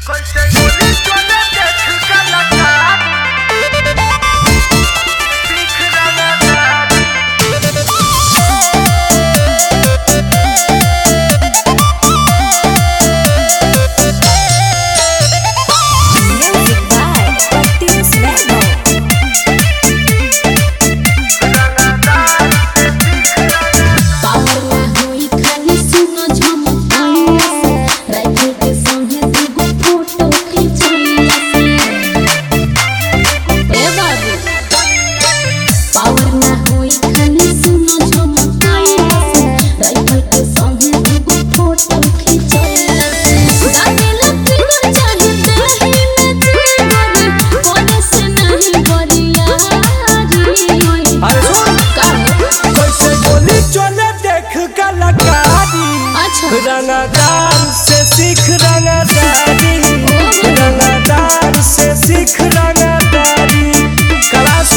रंगदार से सीख रंगदारी, रंगदार से सीख रंगदारी। क्लास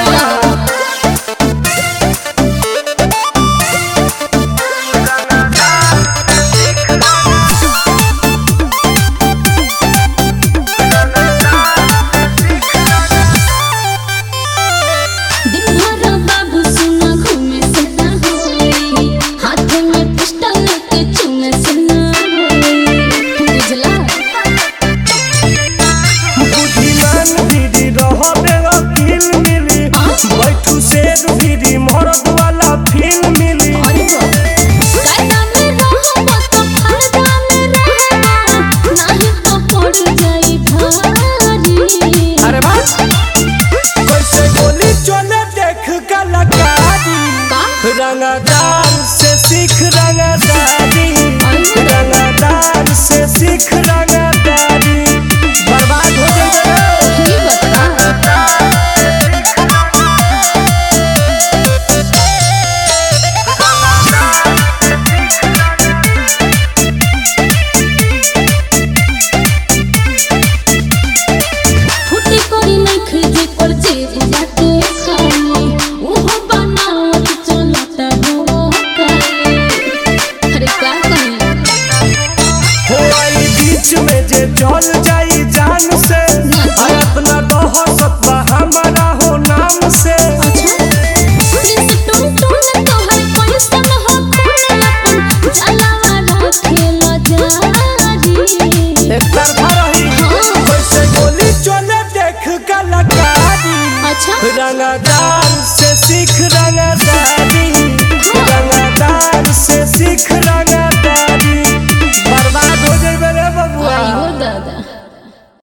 रंगदार से सीख रंगदारी, रंगदार से सीख रंगदारी। बर्बाद हो जाएगा। चल जाई जान से अपना दहशत बा हमारा हो नाम से। गोली चले देख कलाकारी, रंगदार से सीख रंगदारी, रंगदार से सीख रंग